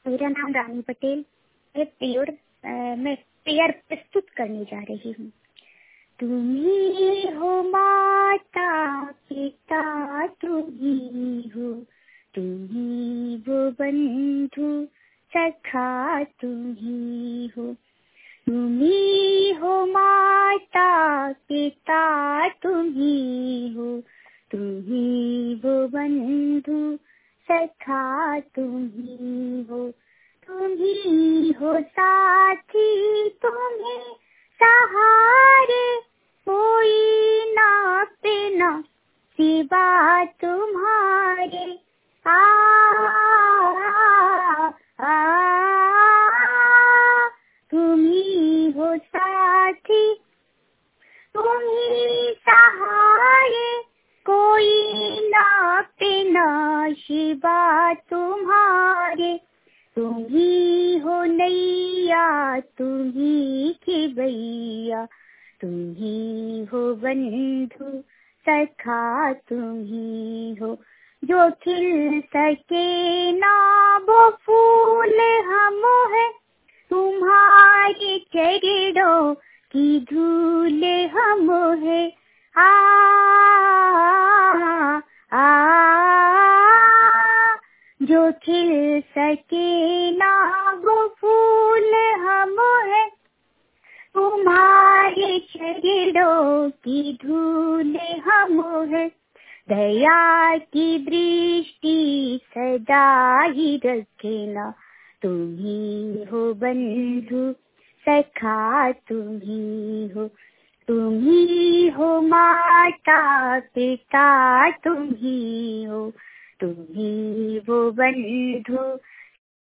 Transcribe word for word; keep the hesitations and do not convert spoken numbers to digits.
मेरा नाम रानी पटेल। मैं प्योर मैं प्रेयर प्रस्तुत करने जा रही हूँ। तुम ही हो माता पिता, तुम ही हो, तुम ही वो बंधु सखा, तुम ही हो। तुम ही हो माता पिता, तुम ही हो, तुम ही वो बंधु सखा, तुम ही हो। तुम ही हो साथी, तुम्हें सहारे, कोई ना अपना सिवा तुम्हारे। आ, आ, आ, तुम ही हो साथी, तुम ही सहारे, कोई ना अपना सिवा तुम्हारे। तुम ही हो नैया, तुम ही की भैया, तुम ही हो बंधु सखा, तुम ही हो। जो खिल सके ना वो फूल हम है, तुम्हारे चरणों की धूल हम है। आ, आ, आ जो खिल सके ना वो फूल हम है, तुम्हारे चरणों की धूल हम है। दया की दृष्टि सदा ही रखना, तुम ही हो बंधु सखा, तुम ही हो। तुम ही हो माता पिता, तुम ही हो, तुम ही वो बंधु